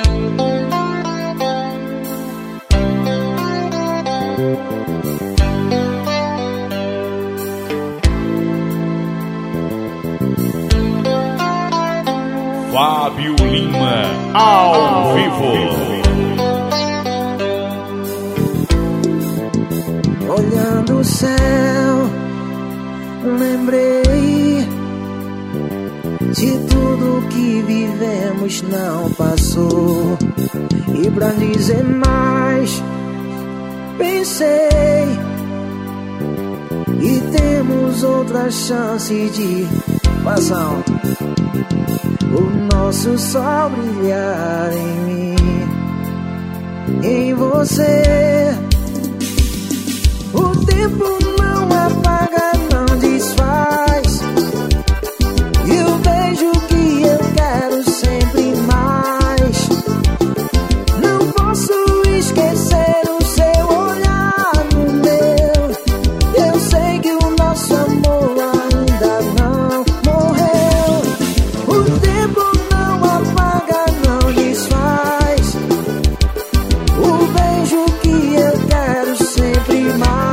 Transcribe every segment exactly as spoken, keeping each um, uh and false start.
Fábio Lima, ao, ao vivo. Olhando o céu, lembrei de tudo que vivemos, não passou. E pra dizer mais, pensei, e temos outra chance de passar o nosso sol brilhar em mim, em você. O tempo não apaga, não desfaz, e o beijo que eu quero sempre mais. Não posso esquecer o seu olhar no meu. Eu sei que o nosso amor ainda não morreu. O tempo não apaga, não desfaz, o beijo que eu quero sempre mais.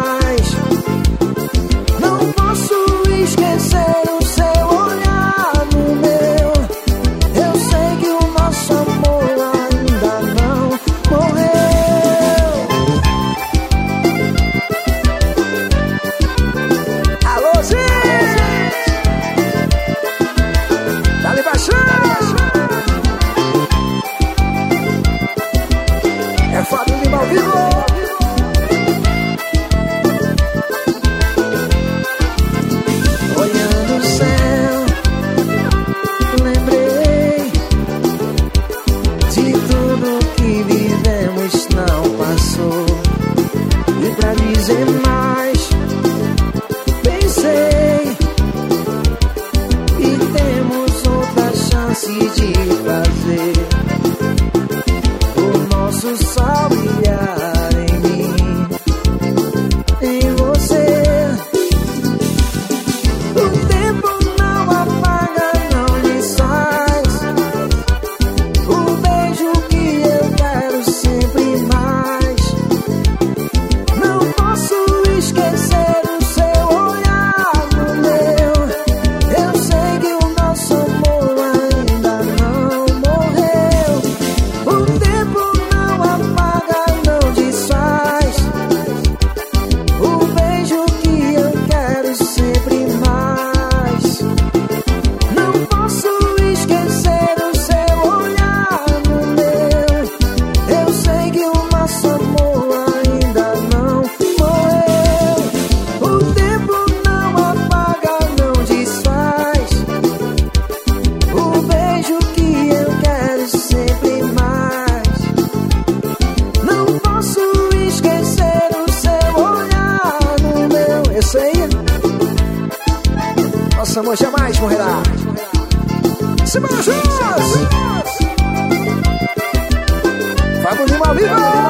Não posso esquecer o seu olhar no meu. Eu sei que o nosso amor ainda não morreu. Alô, gente! Dá-lhe baixando! É Fábio Lima ao vivo! Olhando o céu, lembrei de tudo que vivemos, não passou. E pra dizer mais, pensei, e temos outra chance de fazer o nosso sol brilhar em mim, em você. O tempo não apaga, não desfaz, o beijo que eu quero sempre mais. Não posso esquecer o seu olhar no meu. Eu sei que o nosso amor ainda não morreu. O tempo não apaga, não desfaz, o beijo que eu quero sempre mais. Não posso esquecer o seu olhar no meu. Eu sei que o nosso amor ainda não morreu. O tempo não apaga, não desfaz, o beijo que eu quero sempre mais. Não posso esquecer o seu olhar no meu. Eu sei, nosso amor jamais morrerá. Simão Júnior! Fábio Lima ao vivo!